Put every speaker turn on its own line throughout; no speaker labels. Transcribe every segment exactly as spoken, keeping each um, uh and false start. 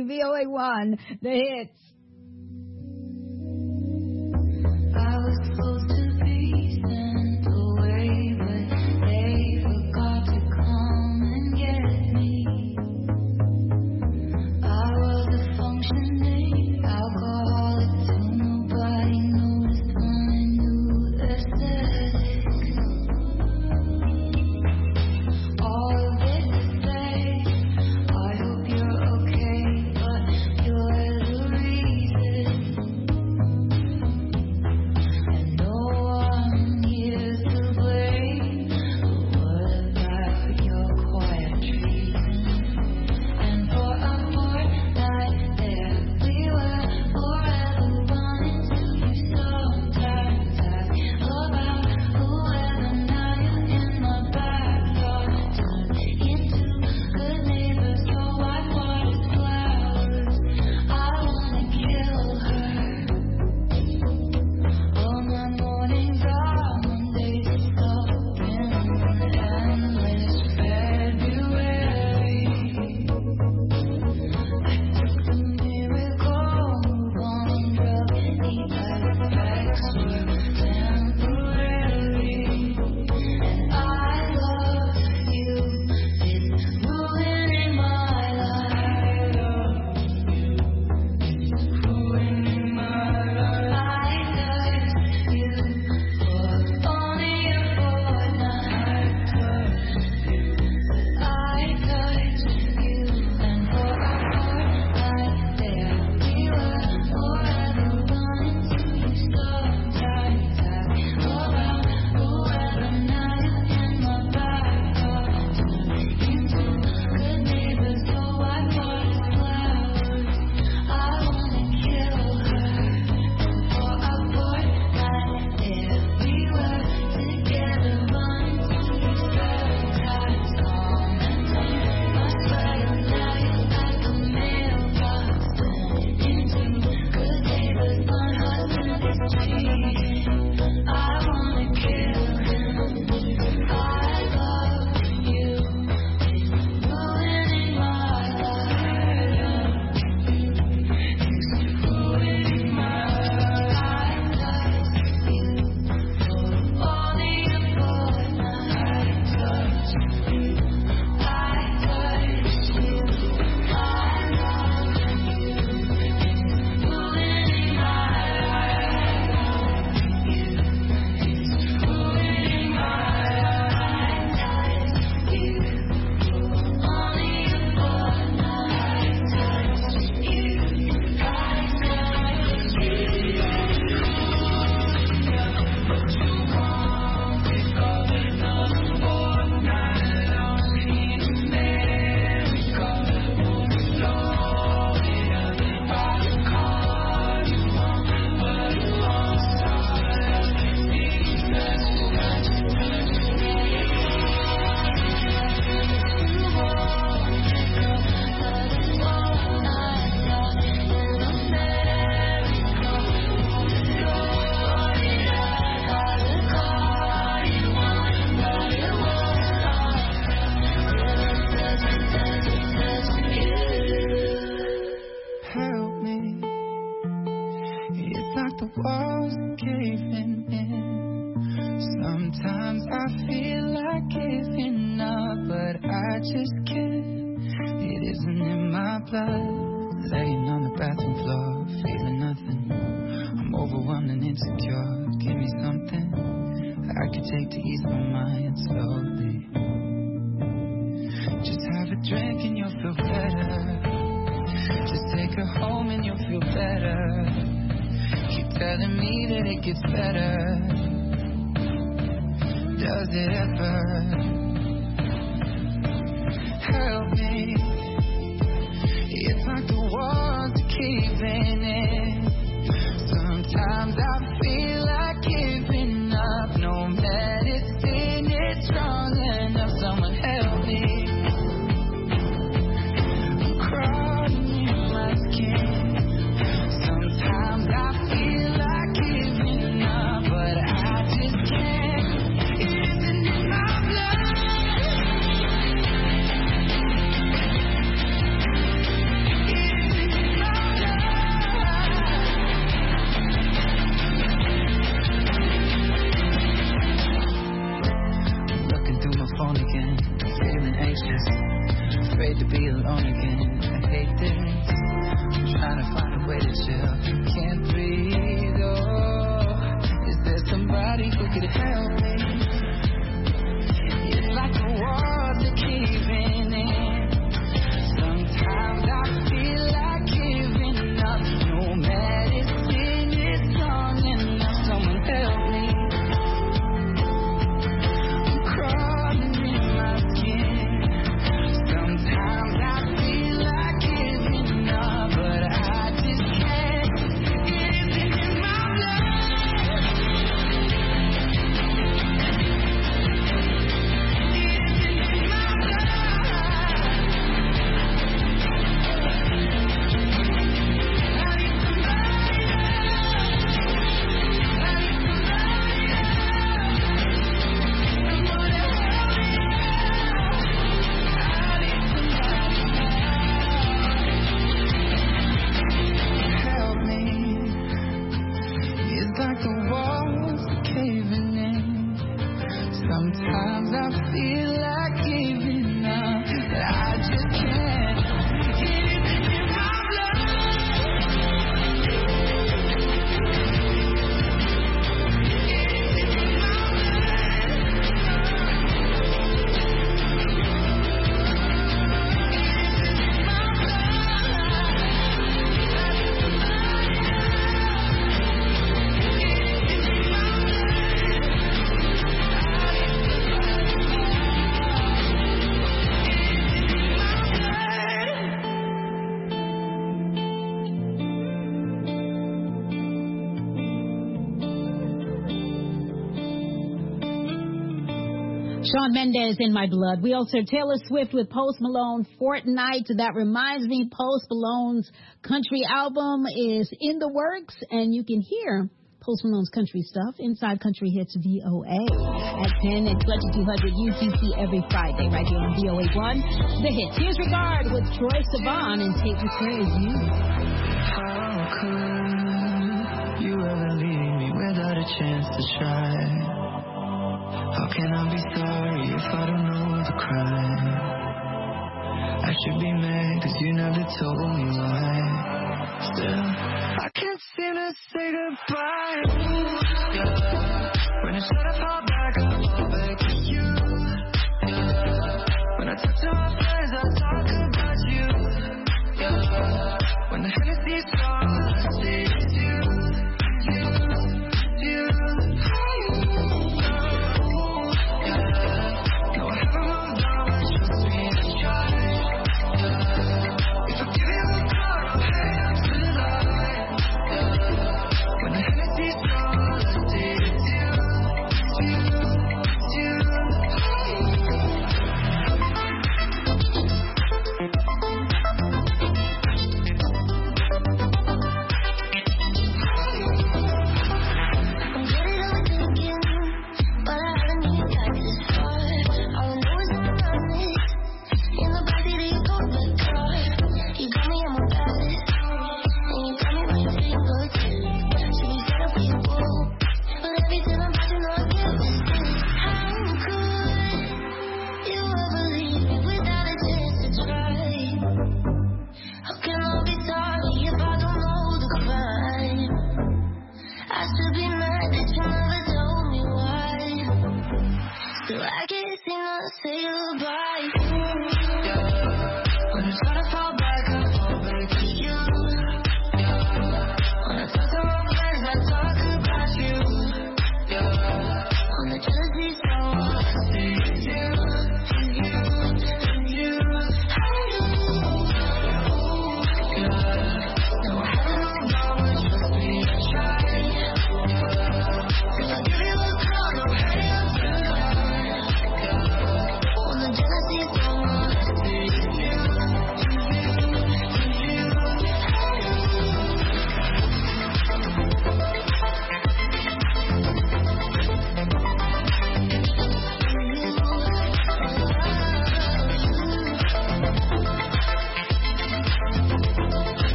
ninety V O A one, the hits.
I was supposed to be sent away, but they forgot to come and get me. I was a functioning alcoholic till nobody noticed when I knew aesthetic. All of it to say, I hope you're okay, but you're the reason. And no one here to blame, but what about your quiet treason? And for a fortnight there we were, forever running to you. Sometimes I think about whoever, now you're in my backyard. Turned into good neighbors, so I watered flowers. I wanna kill her. All my mornings are Mondays, stuck in an endless February. I took the miracle move on drug, the effects were temporary. And I love you, it's ruining my life. Ruining my life. I touched you for only a fortnight. I touched you, and for a fortnight there we were, forever running to you. Sometimes I think about whoever, now you're in my backyard. Turned into good neighbors, so I watered flowers. I wanna kill her. For a fortnight there we were, together running to you. Sometimes commenting my sweater, now you're at the mailbox. Turned into good neighbors, my husband is cheating. I wanna kill him. I love you, it's ruining my life. It's ruining my life. I touched you for only a fortnight. Touched you, I touched you. I love you, it's ruining my life. It's ruining my life. Touched you for only a fortnight. Touched you, I touched you. What you want is all another fortnight. Only in America, moving slowly. Everybody call you want, but you won't start. These messages that you touch me. You won't pick up, but it's fortnight. Nothing in America, moving slowly. Everybody call you want, but you won't start.
Help me. It's like the walls are caving in. Sometimes I feel like giving up, but I just can't. It isn't in my blood. Laying on the bathroom floor, feeling nothing. I'm overwhelmed and insecure. Give me something I could take to ease my mind slowly. Just have a drink and you'll feel better. Just take her home and you'll feel better. Keep telling me that it gets better. Does it ever? Help me. It's like the walls are caving in. Sometimes I feel like giving up. No medicine is strong enough. Someone help me. I'm crawling in my skin. Sometimes I feel like giving up, but I just can't. It isn't in my blood. alone again. I hate this. I'm trying to find a way to chill. Can't breathe. Oh, is there somebody who could help me? It's like the walls are caving in. Sometimes I feel like giving up. No medicine is long enough. Someone help me. I'm crawling in my skin. Sometimes I feel like giving up, but I just can't. It isn't in my blood. It isn't in my blood. I need somebody else. I need somebody else. Someone to help me out. I need somebody else. Help me. It's like the walls are caving in. Sometimes I feel like giving up, but I just can't. It isn't in my blood.
Shawn Mendes, In My Blood. We also have Taylor Swift with Post Malone, Fortnite. That reminds me, Post Malone's country album is in the works, and you can hear Post Malone's country stuff inside Country Hits V O A at ten and twenty-two hundred U T C every Friday right here on V O A one. The Hits. Here's Regard with Troy Sivan and Tate McRae. You.
How could you ever leave me without a chance to try? How can I be sorry if I don't know the crime? I should be mad cause you never told me why. Still, I can't seem to say goodbye. Ooh, yeah. When instead of fall back, I fall back to you. Yeah. When I talk to my friends, I talk about you. Yeah. When the Hennessy's gone, I say it's you. You, you, you. When the Hennessy's gone, I say it's you, it's you.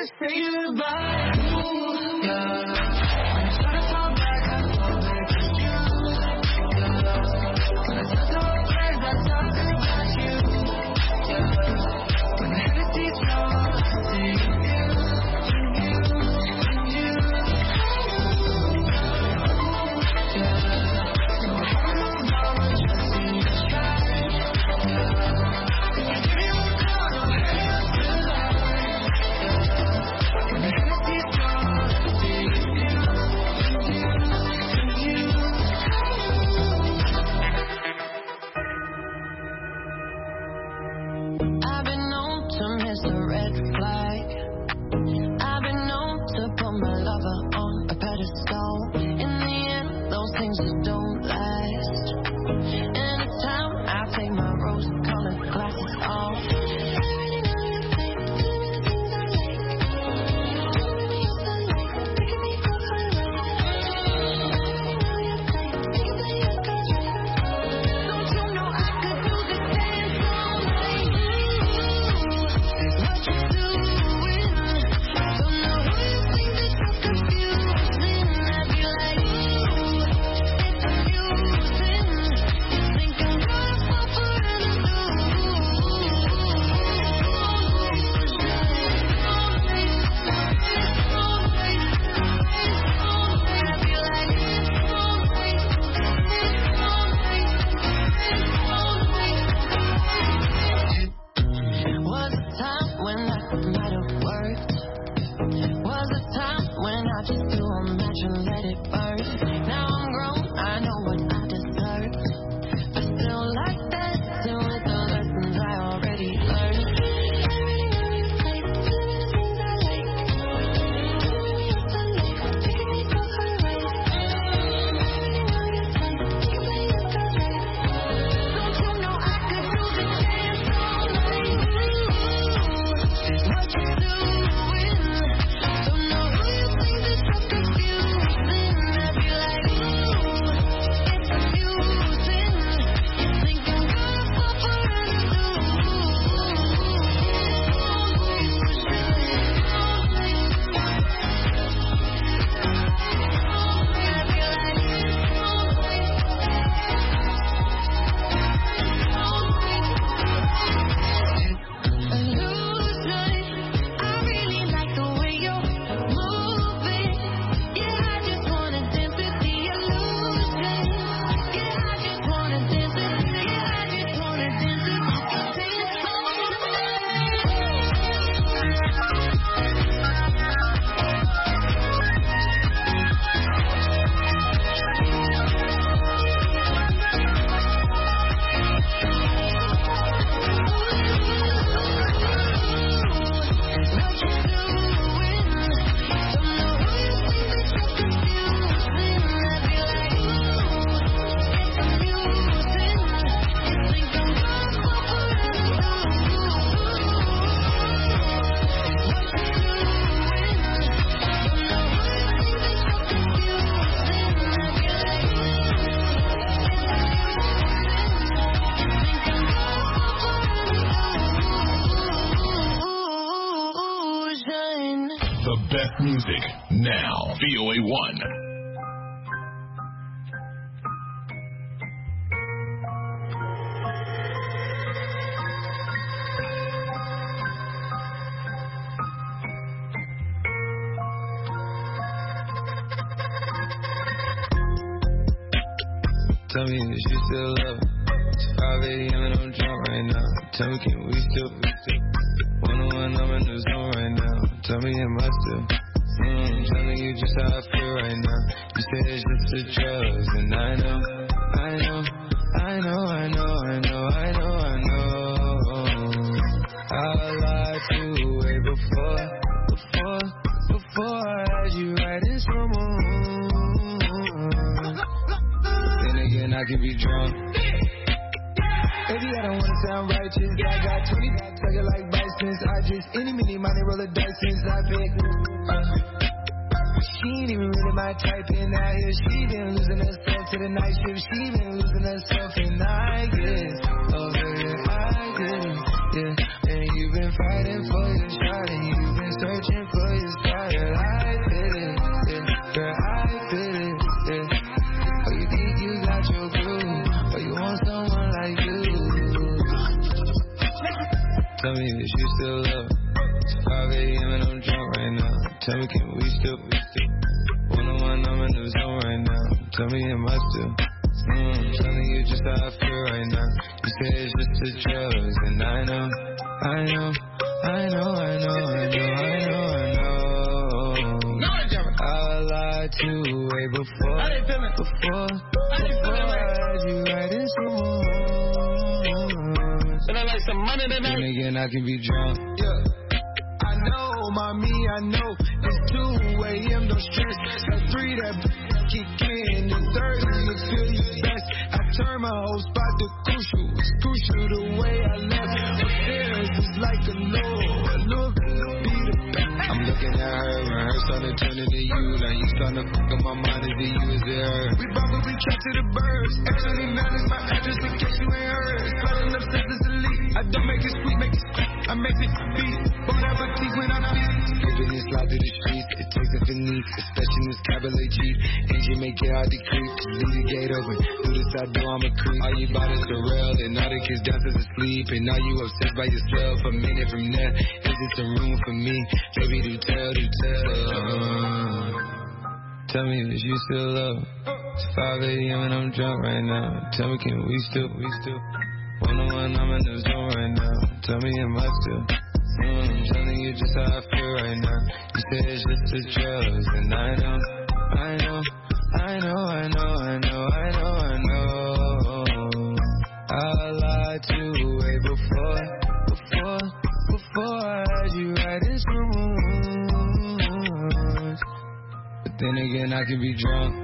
can't say goodbye. Ooh, yeah. When I try to fall back, I fall back to you. Yeah. When I talk about friends, I talk about you. Yeah. When the Hennessy's gone, I think of you, you, you, you. Yeah. So I don't know what you're seeing, just try. Yeah. If you give me one call, I'll hang up the line. Yeah. When the Hennessy's gone, I think of you, you, you, you.
I've been known to miss a red flag. I've been known to put my lover on a pedestal. In the end, those things just don't last. And it's time I take my rose-colored glasses off. Don't you know I could do this dance all night? What you doing? Don't know who you think is so confusing. I'd be like, ooh, it's amusing. You think I'm gonna fall for Was a time when that might have worked. Was a time when I just threw a match and let it burn. Now I'm grown, I know what I deserve. But still like that, still with the lessons I already learned. Don't you know I could do this dance all night? What you doing? Don't know who you think is so confusing. I'd be like, ooh, it's amusing. You think I'm gonna fall for illusion. I really like the way you're moving. Yeah, I just wanna dance with the illusion. Yeah, I just wanna dance with. Yeah, I just wanna dance with. What you doing? Don't know who you think is so confusing. I'd be like, ooh, it's amusing. You think I'm gonna fall for What you doing? Don't know who you think is so confusing. I'd be like, you think I'm gonna fall for illusion.
The best music now. V O A one.
Tell me, is you still love? It's five a.m. and I'm drunk right now. Tell me, can we still? One on one, I'm in the zone right now. Tell me, am I still? Mm, tell me you just how I feel right now. You say it's just the drugs, and I know, I know, I know, I know, I know, I know, I know. I lied to you way before, before, before I had you right in someone. Then again, I can be drunk. Baby, I don't wanna sound righteous. I got twenty bucks, I get like bicycles. I just any mini money roll a dice since I picked. Uh, she ain't even really my type in out here. She been losing herself to the night shift. She been losing herself and I guess. Oh baby, I guess. Yeah, and you've been fighting for your shot and you've been searching for Tell me, can we still, we still? One on one, I'm in the zone right now. Tell me, am I still? Mm, telling you just how I feel right now. You say it's just the drugs, and I know, I know, I know, I know, I know, I know, I know. I lied to you way before, before, before I had you right in school. And I like some money tonight. And again, I can be drunk. Yeah. I know, mommy, I know. It's two a.m. don't stress. At three, that kick in. And thirty, you feel you best. I turn my whole spot to crucial. It's crucial the way I left. Upstairs is like a low. A look, be the best. I'm looking at her and her starting to turn into you. Now you starting to fuck up my mind. Is it you, is it her? We probably trapped to the birds. X twenty-nine is my address in case you ain't heard. Spelling up senses elite. I don't make it sweet, make it sweet. I make it beat. Bon appetit when I feed. Living this life through the streets. It takes a finesse, especially in this cabaret Jeep. Engine make it hard to creep. Leave the gate open. Through this side door, I'm a creep. All you bought is the rail. And all the kids downstairs asleep. And now you obsessed by yourself. A minute from there, is it some room for me? Baby, do tell, do tell. Uh, tell me, is you still love? It's five a.m. and I'm drunk right now. Tell me, can we still, we still? One on one, I'm in the zone right now. Tell me, am I still? Mm, I'm telling you just how I feel right now. You say it's just the drugs, and I know, I know, I know, I know, I know, I know, I know. I lied to you way before, before, before I had you right in smooth. But then again, I can be drunk.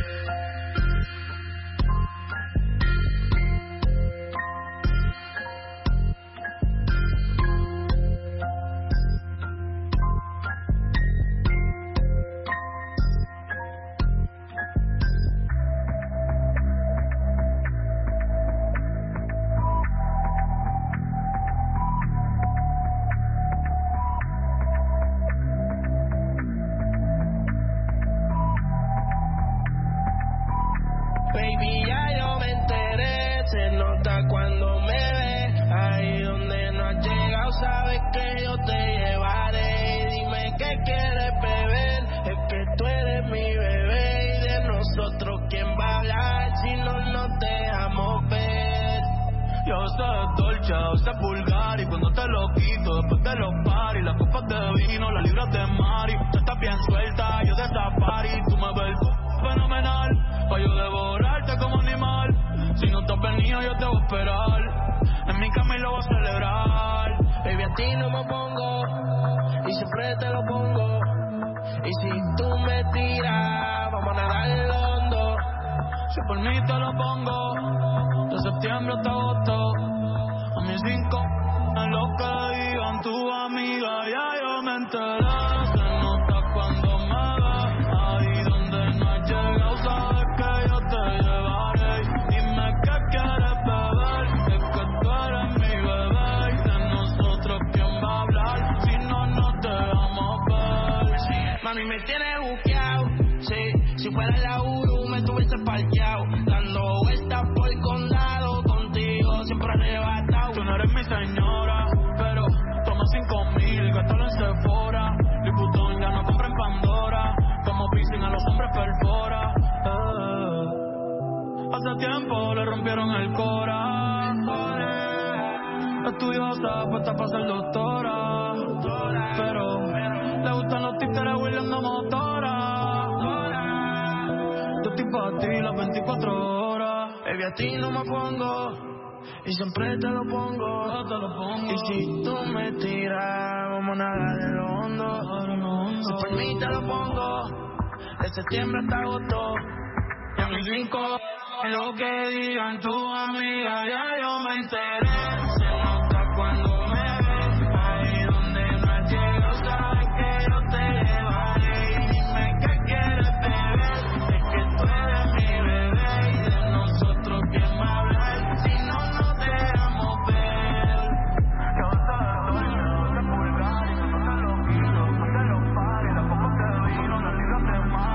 Septiembre hasta agosto, y a mis cinco, lo que digan tu amiga, ya yo me enteré. Se nota cuando me ves, ahí donde no has llegado, sabes que yo te llevaré. Y dime qué quieres beber, es que tú eres mi bebé. Y de nosotros quién va a hablar, si no nos dejamos ver. Yo te doy, yo te pulgar, y tú te lo quiero, tú te lo pares, las copas de vino, las libras de mar.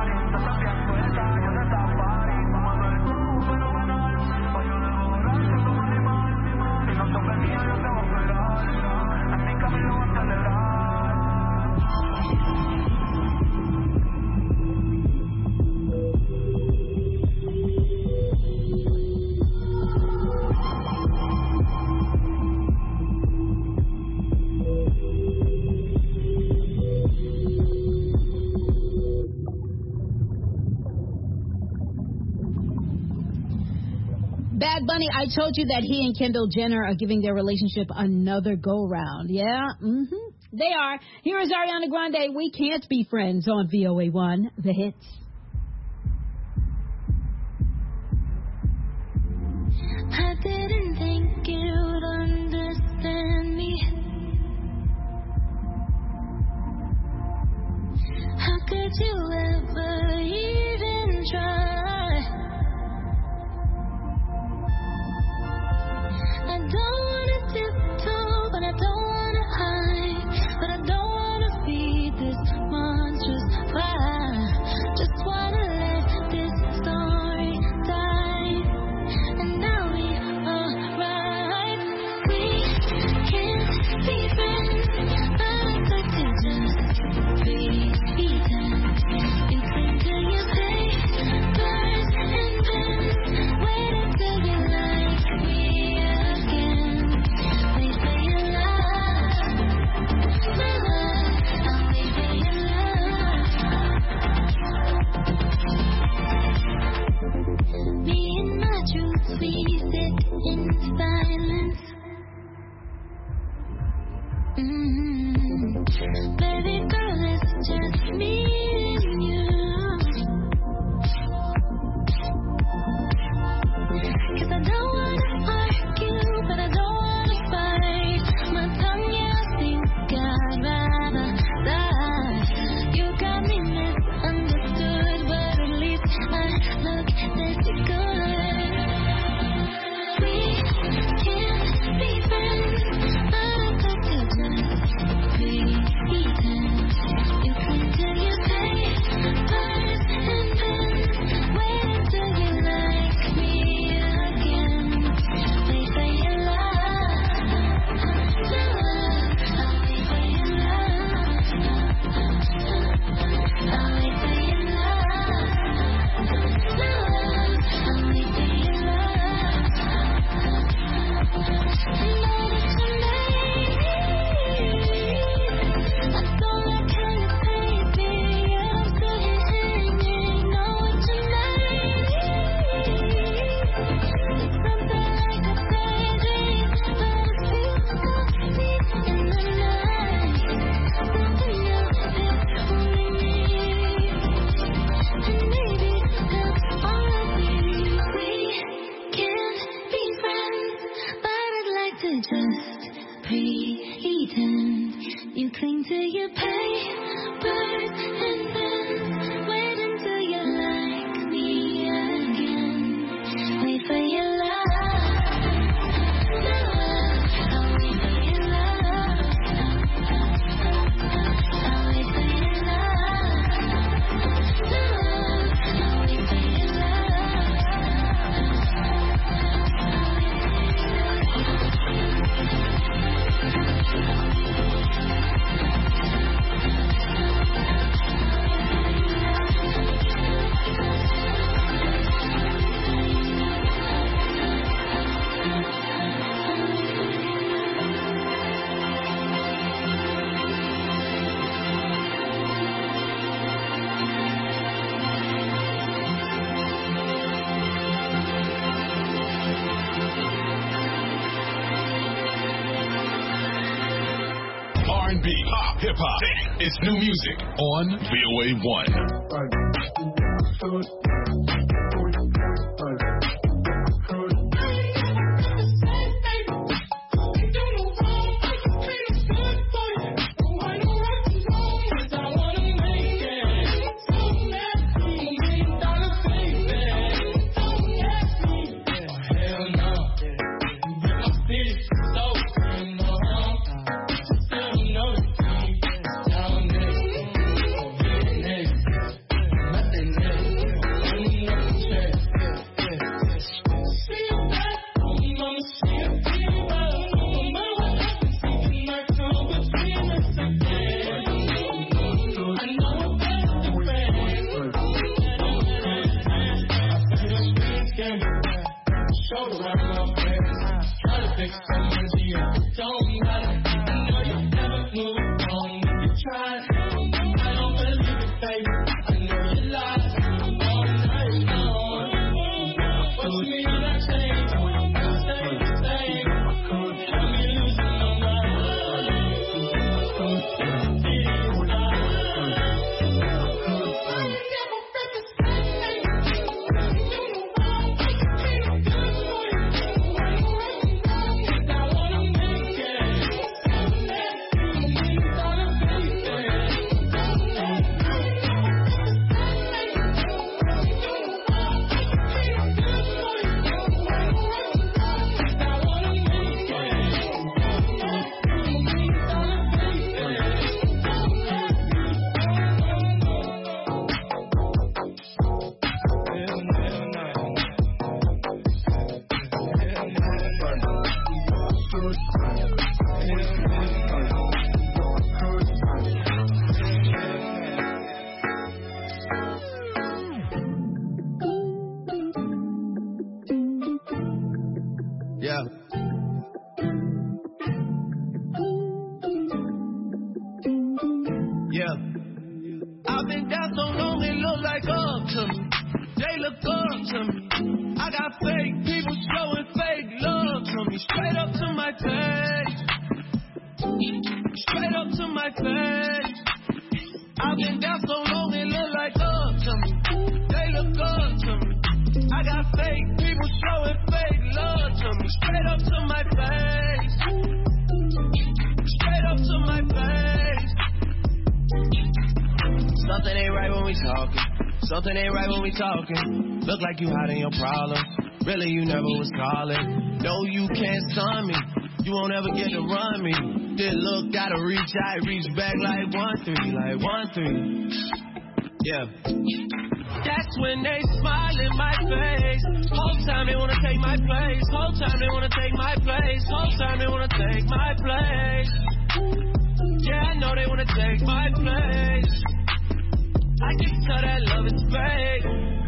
Bad Bunny, I told you that he and Kendall Jenner are giving their relationship another go-round. Yeah, mm-hmm. They are. Here is Ariana Grande, We Can't Be Friends on V O A one, The Hits.
I didn't think you'd understand me. How could you ever even try? I don't wanna tiptoe, but I don't wanna hide. But I don't wanna feed this monstrous fire. Just wanna let this story die. And now we are right. We can't be friends, but I'd like to just pretend. You cling to your papers and then wait until you like me again. Wait for your love, my love. I'll wait for your love. Me and my truth, we sit in silence. Mm-hmm. Baby girl, it's just me and you. 'Cause I don't wanna argue, but I don't wanna fight. My tongue, yeah, I think I'd rather die. You got me misunderstood, but at least I look this good. We can't be friends, but I'd like to just pretend. You cling to your papers and then wait until you like me again. Wait for your love, love. I'll wait for your love. I'll wait for your love, love. I'll wait for your love. Know that you made me. I don't like how you paint me. I'm still here hanging. Know what you made me. It's something like a daydream, but it feels so deep in the night. Something new is only me. And maybe that's all I need. We can't be friends, but I'd like to just pretend. You cling to your papers and then wait until you like me again. Wait for your love, love. I'll wait for your love. I'll wait for your love, love. I'll wait for your love.
R and B, pop, hip hop. It's new music on V O A one.
What's me on that chain?
Yeah. Yeah. I've been down so long it look like up to me. They look up to me. I got fake people showing fake love to me. Straight up to my face. Straight up to my face. I've been down so long it look like up to me. They look up to me. I got fake people showing fake love to me. Straight up to my face. Straight up to my face. Something ain't right when we talking. Something ain't right when we talking. Look like you hiding your problems. Really, you never was calling. No, you can't stun me. You won't ever get to run me. This look gotta reach out, reach back like one three, like one three. Yeah. That's when they smile in my face. Whole time they wanna take my place. Whole time they wanna take my place. Whole time they wanna take my place. Yeah, I know they wanna take my place. I can tell that love is fake.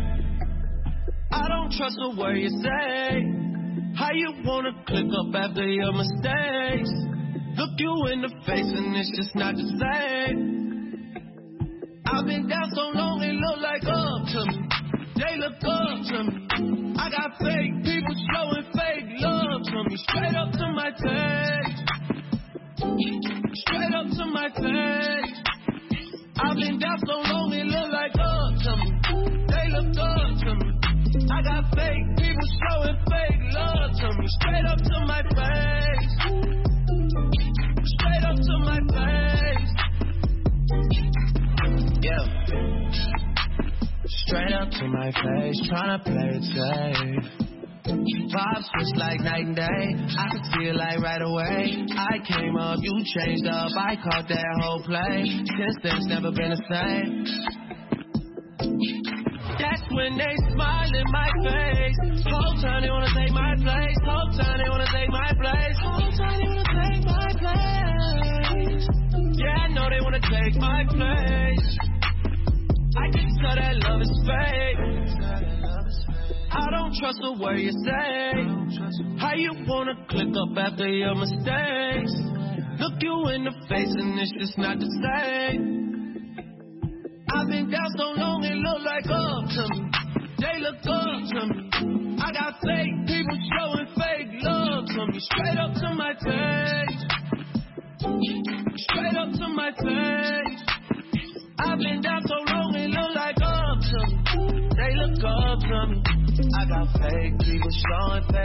I don't trust a word you say. How you wanna click up after your mistakes? Look you in the face and it's just not the same. I've been down so long it look like up to me. They look up to me. I got fake people showing fake love to me. Straight up to my face. Straight up to my face. I've been down so long it look like up to me. They look up to me. I got fake people showing fake love to me. Straight up to my face. Straight up to my face. Yeah. Straight up to my face, tryna play it safe. Vibes switch like night and day. I could see it like right away. I came up, you changed up. I caught that whole play. Since then, it's never been the same. That's when they smile in my face. Whole time they wanna take my place. Whole time they wanna take my place. Whole time they wanna take my place. Yeah, I know they wanna take my place. I can tell that love is fake. I don't trust a word you say. How you wanna click up after your mistakes? Look you in the face and it's just not the same. I've been down so long it look like up to me. They look up to me. I got fake people showing fake love to me. Straight up to my face. Straight up to my face. I've been down so long it look like up to me. They look up to me. I got fake people showing fake